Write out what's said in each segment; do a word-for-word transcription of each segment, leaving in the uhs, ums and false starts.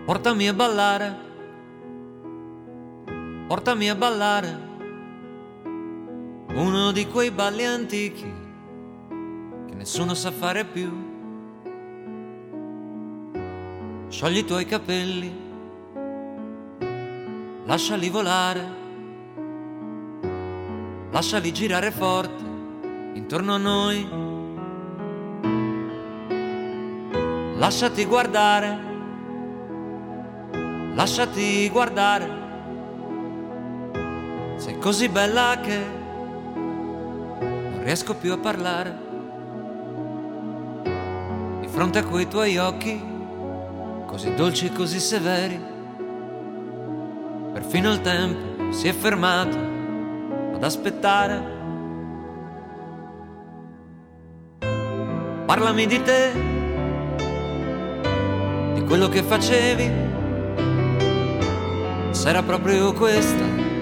Portami a ballare, portami a ballare, uno di quei balli antichi che nessuno sa fare più. Sciogli i tuoi capelli, lasciali volare, lasciali girare forte intorno a noi. Lasciati guardare, lasciati guardare, sei così bella che non riesco più a parlare. Di fronte a quei tuoi occhi, così dolci e così severi, perfino il tempo si è fermato ad aspettare. Parlami di te, di quello che facevi, se era proprio questa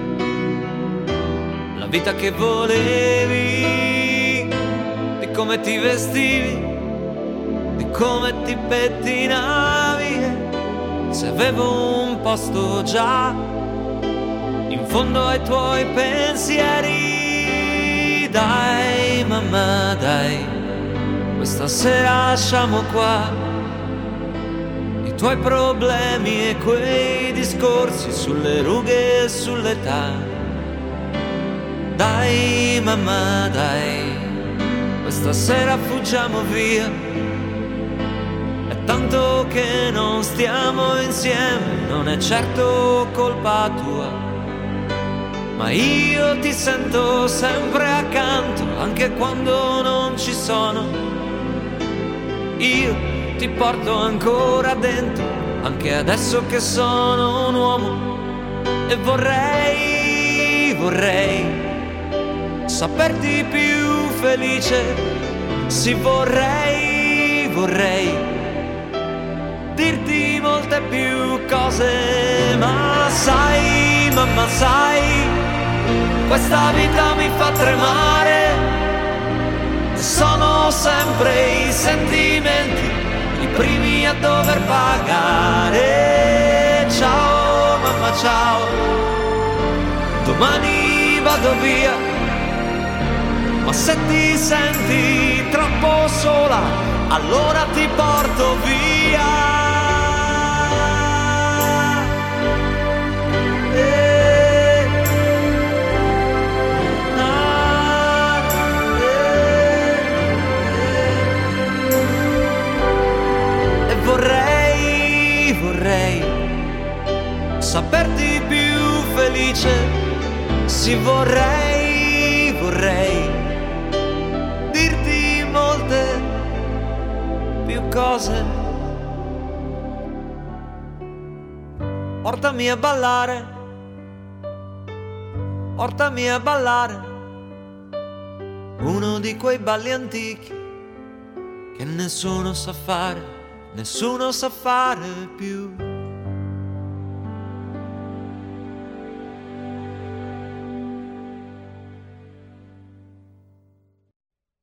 la vita che volevi, di come ti vestivi, di come ti pettinavi, se avevo un posto già in fondo ai tuoi pensieri. Dai mamma dai, questa sera lasciamo qua i tuoi problemi e quei discorsi sulle rughe e sull'età. Dai mamma dai, questa sera fuggiamo via, è tanto che non stiamo insieme, non è certo colpa tua, ma io ti sento sempre accanto anche quando non ci sono. Io ti porto ancora dentro, anche adesso che sono un uomo, e vorrei, vorrei saperti più felice. Sì, vorrei, vorrei dirti molte più cose, ma sai, mamma sai, questa vita mi fa tremare, sono sempre i sentimenti i primi a dover pagare. Ciao mamma ciao, domani vado via, ma se ti senti troppo sola, allora ti porto via. Vorrei, vorrei saperti più felice. Sì, vorrei, vorrei dirti molte più cose. Portami a ballare, portami a ballare, uno di quei balli antichi che nessuno sa fare, nessuno sa fare più.